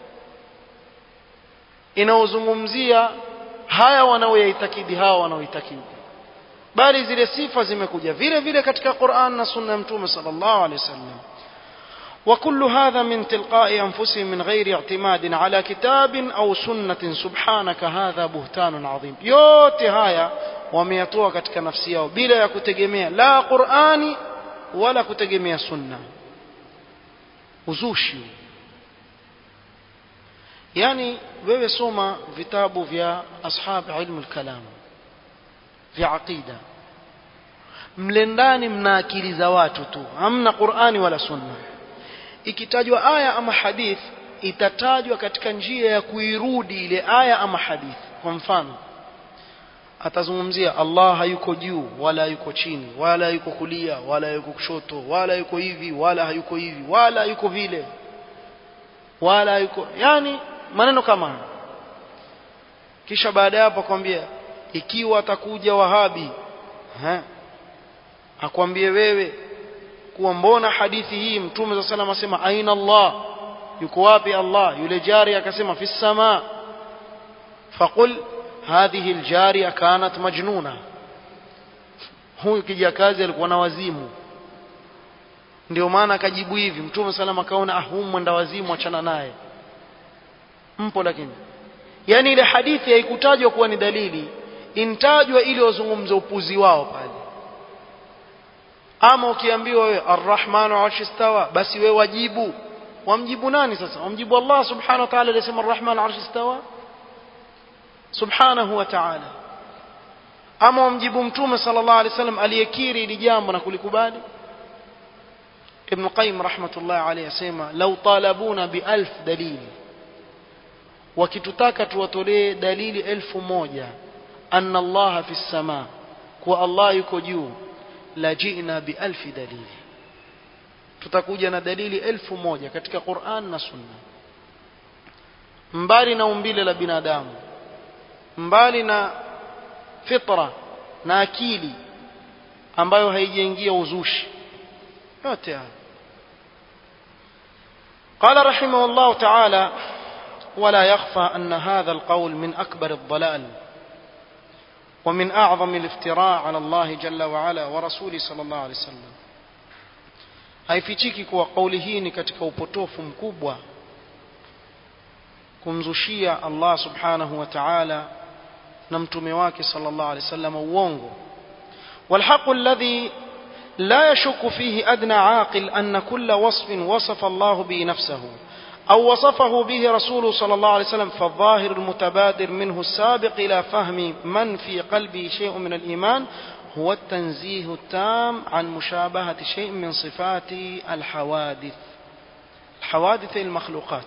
inaozungumzia haya wanaoyaitakidi hawa wanaoitakidi bali zile sifa zimekuja vile vile katika Qur'an na sunna ya mtume sallallahu alaihi wasallam وكل هذا من تلقاء أنفسهم من غير اعتماد على كتاب أو سنة سبحانك هذا بهتان عظيم yote haya wameyatoa katika nafsi yao bila ya kutegemea la Qur'ani wala kutegemea sunna uzushi yani wewe soma vitabu vya ashab ilmu al-kalam vya aqida mlendani mna akili za watu tu hamna Qur'ani wala sunna ikitajwa aya ama hadith itatajwa katika njia ya kuirudi ile aya ama hadith kwa mfano atazungumzia Allah hayuko juu wala yuko chini wala yuko kulia wala yuko kushoto wala yuko hivi wala hayuko hivi wala yuko vile wala yuko yani maneno kama kisha baada ya hapo akwambia ikiwa atakuja wahabi akwambie wewe kuwa mbona hadithi hii mtume za sallam asema aina Allah yuko wapi Allah yule jari akasema fi sama faqul hadhihi aljariya kanat majnuna huyu kijakazi alikuwa na wazimu ndio maana akajibu hivi mtume sallam akaona huyu mwenda wazimu achana naye mpo lakini yani ile hadithi haikutajwa kuwa ni dalili intajwa ili wazungumze upuzi wao pale ama ukiambiwa wewe Ar-Rahman wa Arsh istawa basi wewe wajibu wamjibu nani sasa wamjibu Allah subhanahu wa ta'ala alisema Ar-Rahman wa Arsh istawa subhanahu wa ta'ala ama wamjibu mtume sallallahu alaihi wasallam aliyekiri ili jambo na kulikubali Ibn Qayyim rahmatullah alayhi asema law talabuna bi 1000 dalili wakitutaka tuwatolee dalili 1000 anna Allah fi as-sama kwa Allah yuko juu la jina bi 1000 dalili tutakuja na dalili 1000 katika Qur'an na Sunna mbali na umbile la binadamu mbali na fitra na akili ambayo haijaingia uzushi yote haya قال رحمه الله تعالى ولا يخفى أن هذا القول من أكبر الضلال ومن أعظم الافتراء على الله جل وعلا ورسوله صلى الله عليه وسلم. haifichiki kuwa kauli hii ni katika upotofu mkubwa kumzushia Allah subhanahu wa ta'ala na mtume wake sallallahu alayhi wasallam uongo. والحق الذي لا يشك فيه أدنى عاقل أن كل وصف وصف الله به نفسه أو وصفه به رسوله صلى الله عليه وسلم فالظاهر المتبادر منه السابق إلى فهم من في قلبه شيء من الإيمان هو التنزيه التام عن مشابهة شيء من صفات الحوادث المخلوقات.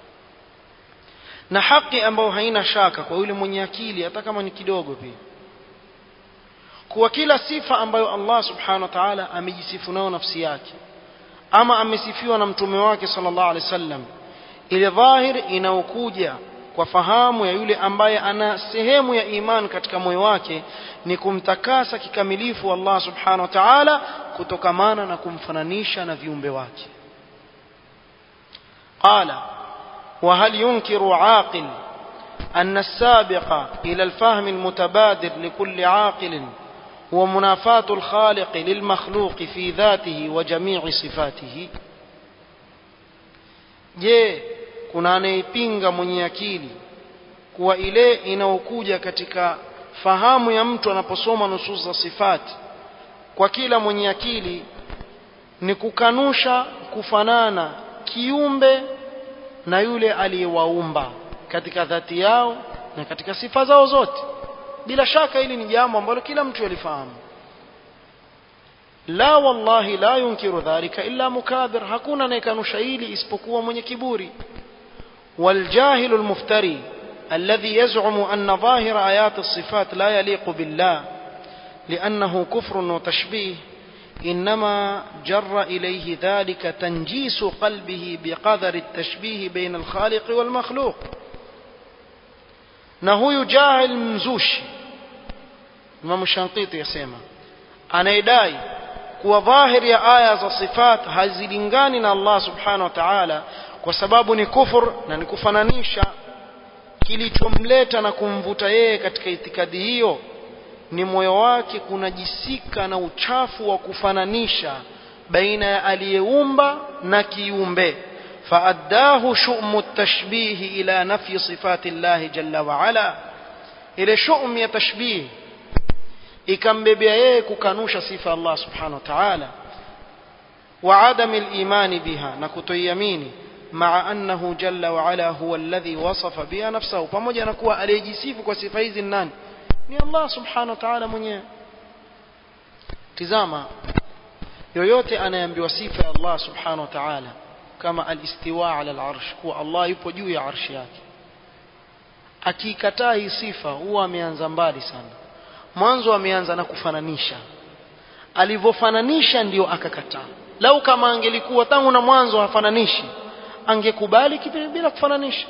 na haki ambayo haina shaka kwa yule mwenye akili hata kama ni kidogo pia kwa kila sifa ambayo Allah subhanahu wa ta'ala amejisifu nayo nafsi yake ama amesifiwa na mtume wake sallallahu alaihi wasallam, ile dhahir inaokuja kwa fahamu ya yule ambaye ana sehemu ya iman katika moyo wake ni kumtakasa kikamilifu Allah subhanahu wa ta'ala kutokamana na kumfananisha na viumbe wake. qala wa hal yunkiru aqil أن السابق إلى الفهم المتبادر لكل عاقل هو منافاة الخالق للمخلوق في ذاته وجميع صفاته؟ je, kuna anayepinga mwenye akili kuwa ile inaokuja katika fahamu ya mtu anaposoma nusus za sifati kwa kila mwenye akili ni kukanusha kufanana kiumbe na yule aliyewaumba katika dhati yao na katika sifa zao zote? bila shaka hili ni jambo ambalo kila mtu alifahamu. la wallahi la yunkiru dhalika illa mukabir, hakuna anayekanusha hili isipokuwa mwenye kiburi. والجاهل المفتري الذي يزعم أن ظاهر آيات الصفات لا يليق بالله لأنه كفر وتشبيه إنما جر إليه ذلك تنجيس قلبه بقدر التشبيه بين الخالق والمخلوق. na huyu jahil mzushi, Imam Shanqiti yasema, anaidai kuwa dhahiri ya aya za sifat hazilingani na Allah subhanahu wa ta'ala kwa sababu ni kufur na ni kufananisha. Kilichomleta na kumvuta yeye katika itikadi hiyo ni moyo wake kunajisika na uchafu wa kufananisha baina ya aliyeumba na kiumbe. فأداه شؤم التشبيه إلى نفي صفات الله جل وعلا. إلى شؤم يتشبيه ikambebea yeye kukanusha sifa Allah subhanahu wa ta'ala wa adam al-iman biha, na kutoiamini maa annahu jalla wa ala huwa alladhi wasafa biha nafsahu, pamoja na kuwa aliyejisifu kwa sifa hizi nani? ni Allah subhanahu wa ta'ala mwenyewe. tizama, yoyote anayeambiwa sifa ya Allah subhanahu wa ta'ala kama al-istiwa ala al-arsh, kuwa Allah yupo juu ya arshi yake, akikataa hii sifa huwa ameanza mbali sana. Mwanzo ameanza na kufananisha, alivyofananisha ndio akakataa. Lau kama angelikuwa tangu na mwanzo hafananishi, angekubali bila kufananisha,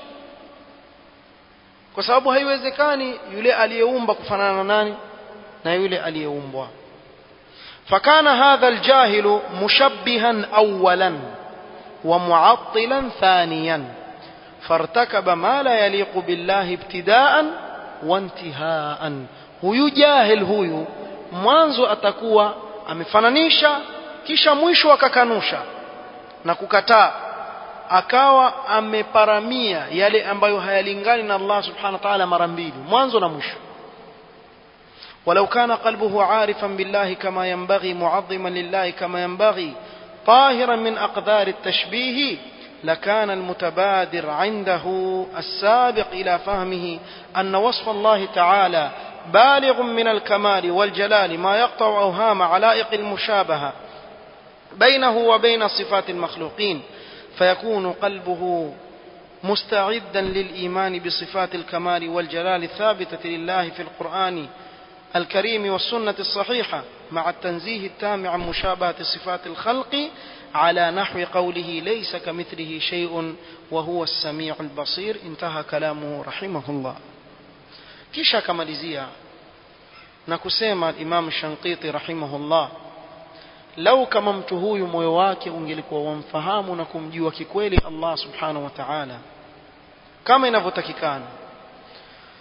kwa sababu haiwezekani yule aliyeumba kufanana na nani? na yule aliyeumbwa. fakana hadha aljahilu mushabbihan awwalan wa mu'attilan thaniyan fartakaba ma la yaliqu billahi ibtidaan wa intihaan. huyu jahil huyu mwanzo atakuwa amefananisha, kisha mwisho akakanusha na kukataa, akawa ameparamia yale ambayo hayalingani na Allah subhanahu wa ta'ala mara mbili, mwanzo na mwisho. ولو كان قلبه عارفا بالله كما ينبغي معظما لله كما ينبغي طاهرا من أقدار التشبيه لكان المتبادر عنده السابق إلى فهمه أن وصف الله تعالى بالغ من الكمال والجلال ما يقطع أوهام علائق المشابهة بينه وبين صفات المخلوقين، فيكون قلبه مستعدا للإيمان بصفات الكمال والجلال الثابتة لله في القرآن الكريم والسنة الصحيحة مع التنزيه التام عن مشابهة صفات الخلق على نحو قوله ليس كمثله شيء وهو السميع البصير. انتهى كلامه رحمه الله. kisha kamalizia na kusema Imam Shanqiti rahimahullah, lau kama mtu huyu moyo wake ungelikuwa wamfahamu na kumjua kikweli Allah subhanahu wa ta'ala kama inavyotakikana,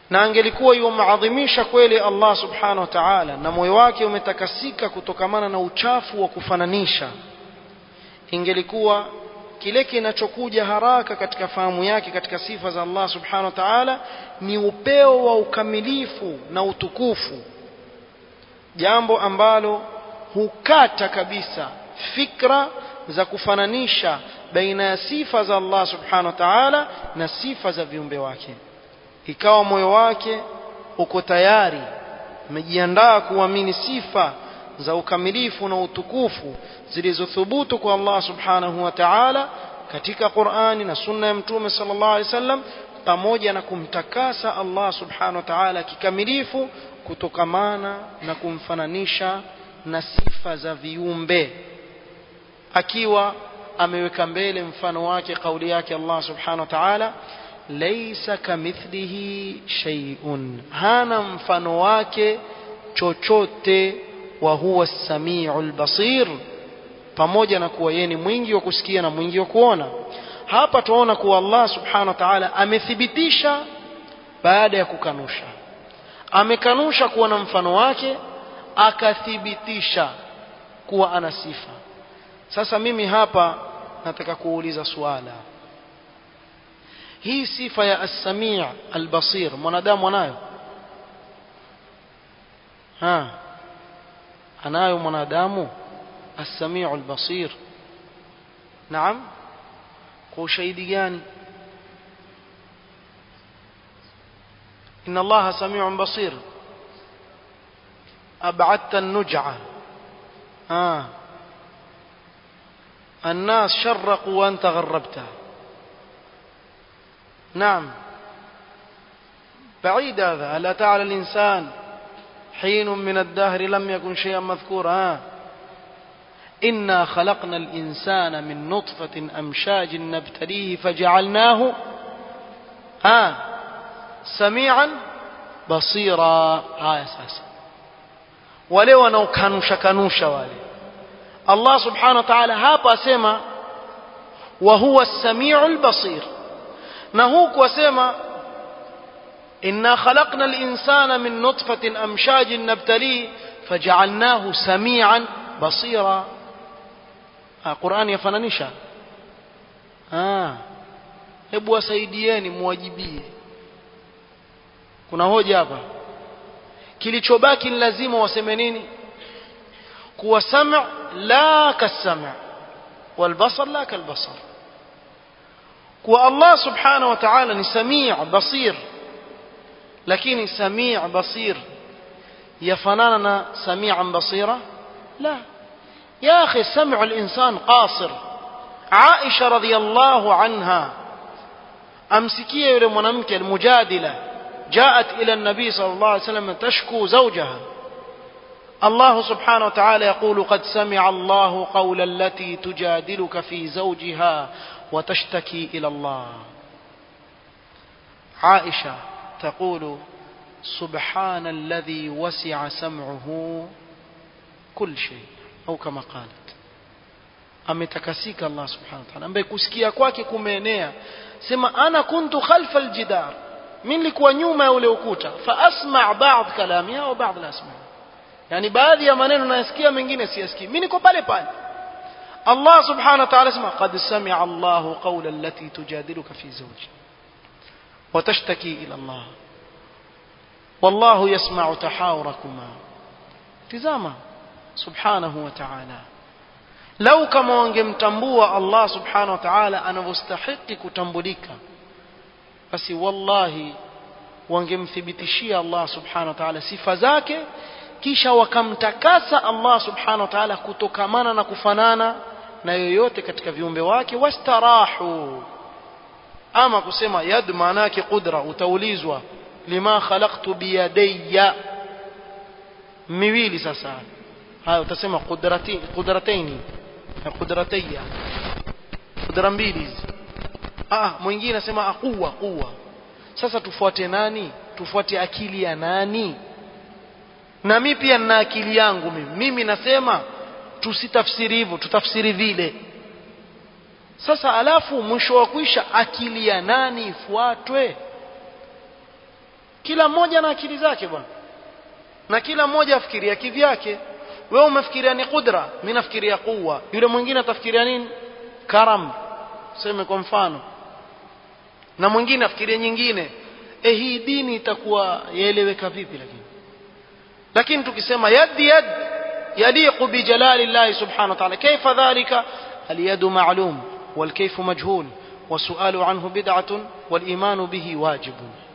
na angelikuwa yumaadhimisha kweli Allah subhanahu wa ta'ala na moyo wake umetakasika kutokamana na uchafu wa kufananisha, ingelikuwa kile kinachokuja haraka katika fahamu yake katika sifa za Allah subhanahu wa ta'ala ni upeo wa ukamilifu na utukufu, jambo ambalo hukata kabisa fikra za kufananisha baina ya sifa za Allah subhanahu wa ta'ala na sifa za viumbe wake. Ikawa moyo wake uko tayari, umejiandaa kuamini sifa za ukamilifu na utukufu zilizothubutu kwa Allah subhanahu wa ta'ala katika Qur'ani na sunna ya Mtume sallallahu alaihi wasallam, pamoja na kumtakasa Allah subhanahu wa ta'ala kikamilifu kutokamana na kumfananisha na sifa za viumbe, akiwa ameweka mbele mfano wake kauli yake Allah subhanahu wa ta'ala, laysa kamithlihi shay'un, hana mfano wake chochote, wa huwa as-sami'ul basir, pamoja na kuwa yeye ni mwingi wa kusikia na mwingi wa kuona. Hapa tunaona kuwa Allah subhanahu wa ta'ala amethibitisha baada ya kukanusha. Amekanusha kuwa na mfano wake, akathibitisha kuwa ana sifa. Sasa mimi hapa nataka kuuliza swala, hii sifa ya as-sami' al-basir mwanadamu anayo? anayo mwanadamu as-sami' al-basir? Naam. kwa ushahidi gani? inna Allaha sami'un basir, ab'adta an-nuj'a. الناس شرقوا وأنت غربتها. نعم بعيد هذا. ألا تعالى الإنسان حين من الدهر لم يكن شيئا مذكورا. إنا خلقنا الإنسان من نطفة أمشاج نبتليه فجعلناه سميعا بصيرا. أساسا ولو أنه كانوش wale Allah subhanahu wa ta'ala hapa asema wa huwa as-sami'ul basir, na huku asema inna khalaqna al-insana min nutfatin amshajin nabtali faj'alnahu sami'an basira. Qur'an yafananisha? Hebu wasaidieni muwajibie. Kuna hoja hapa. Kilichobaki ni lazima waseme nini? kuwa sam' la kas-sam' wal basar la kal basar. kuwa Allah subhanahu wa ta'ala ni sami' basir, lakini sami' basir yafanana na sami'an basira? la. ya akhi, sam'u al-insan qasir. Aisha radhiyallahu anha amsikia yule mwanamke al-mujadila جاءت إلى النبي صلى الله عليه وسلم تشكو زوجها. الله سبحانه وتعالى يقول قد سمع الله قول التي تجادلك في زوجها وتشتكي إلى الله. عائشة تقول سبحان الذي وسع سمعه كل شيء، أو كما قالت. ametakasika Allah subhanahu wa ta'ala ambaye kusikia kwake kumeenea. Sema ana kuntu khalfa aljidar, mimi nilikuwa nyuma ya ule ukuta, fa asma' ba'd kalamiha wa ba'd la asma', yani baadhi ya maneno nasikia mengine siyasikii, mimi niko pale pale. Allah subhanahu wa ta'ala sema qad sami'a Allahu qawla allati tujadiluka fi zawji wa tashtaki ila Allah wallahu yasma'u tahawurakuma. tizama subhanahu wa ta'ala, lau kama wangemtambua Allah subhanahu wa ta'ala anavyostahili kutambulika, basi wallahi wangemthibitishia Allah subhanahu wa ta'ala sifa zake, kisha wakamtakasa Allah subhanahu wa ta'ala kutokamana na kufanana na yoyote katika viumbe wake. Wastarahu. ama kusema yad maana yake qudra, utaulizwa lima khalaqtu biyadayya, miwili. sasa hayo utasema qudrataini na qudratayya, qudra mbili hizi. Mwingine anasema quwwa. Sasa tufuate nani? Tufuate akili ya nani? Na mimi pia nina akili yangu. Mimi nasema tusitafsiri hivyo, tutafsiri vile. Sasa alafu mwisho wa kuisha akili ya nani ifuatwe? kila mmoja na akili zake bwana, na kila mmoja afikiria kivyake. wewe umefikiria ni qudra, mimi nafikiria quwwa, yule mwingine atafikiria nini? Karam, sema kwa mfano, na mwingine afikiria nyingine. Hii dini itakuwa yaeleweka vipi? Lakini tukisema yad yaliqu bi jalali Allah subhanahu wa ta'ala, kaifa dhalika? اليد معلوم والكيف مجهول والسؤال عنه بدعة والإيمان به واجب.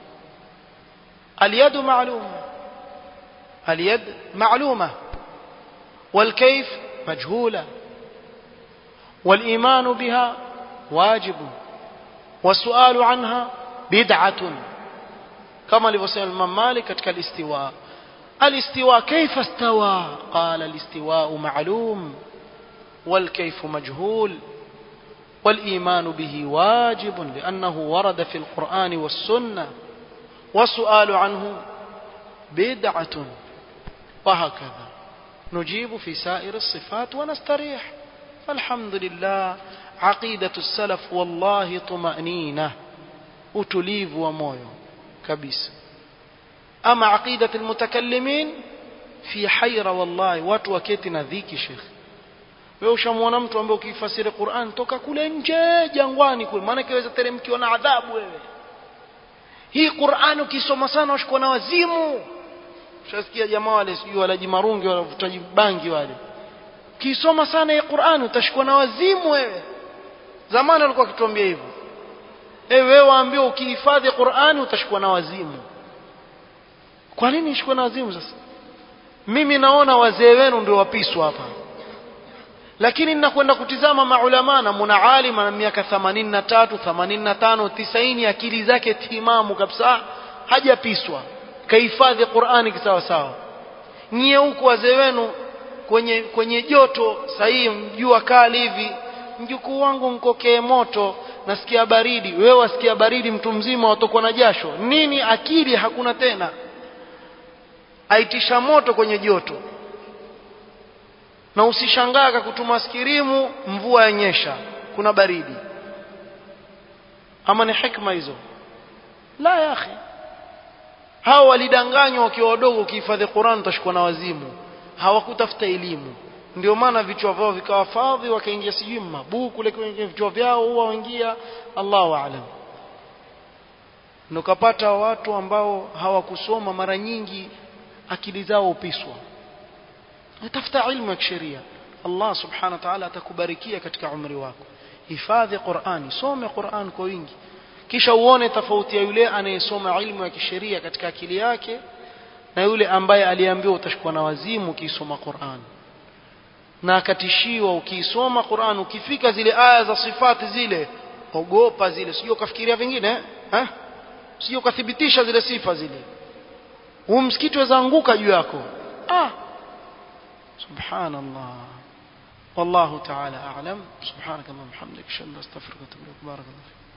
اليد معلوم، اليد معلومة، والكيف مجهولة، والإيمان بها واجب، والسؤال عنها بدعة. كما لوسائل الإمام مالك katika الاستواء. الاستواء كيف استوى؟ قال الاستواء معلوم والكيف مجهول والإيمان به واجب لأنه ورد في القرآن والسنة، والسؤال عنه بدعة. وهكذا نجيب في سائر الصفات ونستريح. فالحمد لله عقيدة السلف والله طمأنينة وتليف ومويو كبيس. أما عقيدة المتكلمين في حيرة والله. watu waketi na dhiki shekhi. wewe ushamwona mtu ambaye ukifasiri Qur'an toka kule nje jangwani kule, maana kiweza teremkiwa na adhabu wewe. Hii Qur'an ukisoma sana ushikwa na wazimu. Ushasikia jamaa wale sijui walaji marungi wala vutaji bangi wale, ukisoma sana hii Qur'an utashikwa na wazimu wewe. Zamani walikuwa wakituambia hivyo, wewe waambiwa ukihifadhi Qur'an utashikwa na wazimu. Kwa nini ushikwa na wazimu sasa? Mimi naona wazee wenu ndio wapiswa hapa, lakini ninakwenda kutizama maulama na muna alima na miaka 83, 85, 90, akili zake timamu kabisa, hajapiswa, kahifadhi Qur'ani kisawa sawa. Nyie huko wazee wenu kwenye joto sahihi, mjua kali hivi, mjukuu wangu mkokee moto nasikia baridi, wewe wasikia baridi, mtu mzima watokwa na jasho nini? Akili hakuna tena, aitisha moto kwenye joto. Na usishangaa akakutuma skirimu, mvua yanyesha, kuna baridi. Ama ni hikma hizo? La ya akhi, hao walidanganywa wakiwa wadogo. Ukihifadhi Qur'an utashikwa na wazimu, hawakutafuta elimu. Ndio maana vichwa vyao vikawa fadhi, wakaingia sijui mabuu kule kwenye vichwa vyao, huwa waingia Allahu a'lam. Nukapata watu ambao hawakusoma mara nyingi akili zao upiswa. Tafuta ilmu ya kisheria, Allah subhanahu wa ta'ala atakubarikia katika umri wako. Hifadhi Qur'ani, some Qur'an kwa wingi, kisha uone tofauti ya yule anayesoma ilmu ya kisheria katika akili yake na yule ambaye aliambiwa utashikwa na wazimu ukisoma Qur'an, na akatishiwa ukisoma Qur'an. Ukifika zile aya za sifati zile, ogopa zile, sio ukafikiria vingine sio ukathibitisha zile sifa zile, msikiti wazaanguka juu yako. سبحان الله. والله تعالى أعلم. سبحانك اللهم وبحمدك أشهد أن لا إله إلا أنت أستغفرك وأتوب إليك. بارك الله فيك.